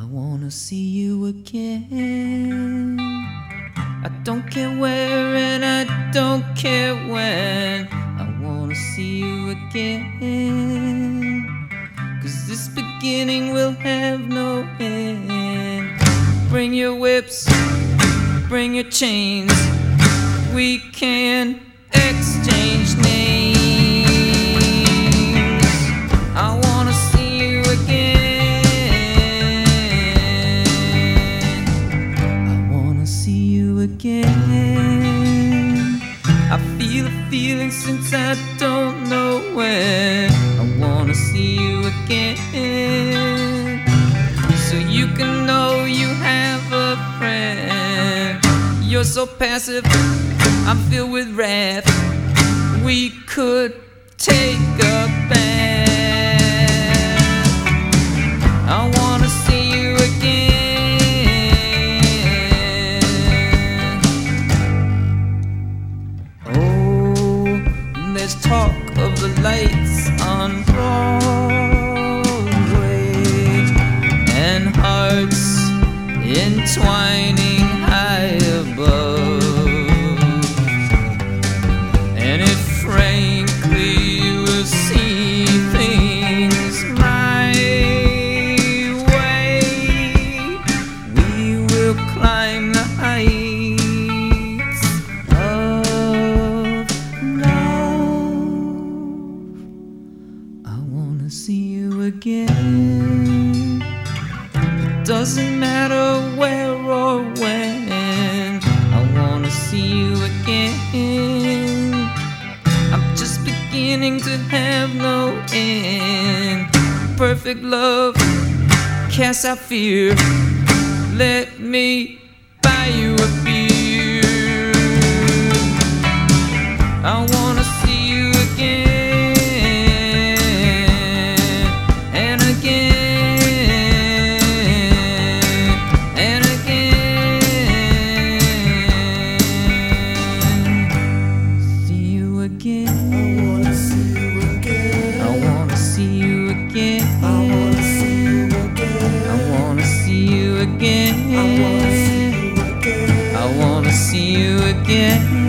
wanna see you again. I don't care where and I don't care when. I wanna see you again. 'Cause this beginning will have no end. Bring your whips, bring your chains. We can exchange names. I wanna see you again. I wanna see you again. I feel a feeling since I don't know when. I wanna see you again, so you can know you have a friend. You're so passive, I'm filled with wrath. We could take a bath. I wanna see you again. Oh, there's talk of the lights on Broadway and hearts entwining high above. And if frankly you will see things my way, we will climb the heights of love. I wanna see you again. Doesn't matter where or when. I wanna see you again. I'm just beginning to have no end. Perfect love casts out fear. Let me buy you a beer. I wanna see you again and again and again. See you again. I wanna see you again. I wanna see you again. I wanna see you again. I wanna see you again. I wanna see you again. I wanna see you again.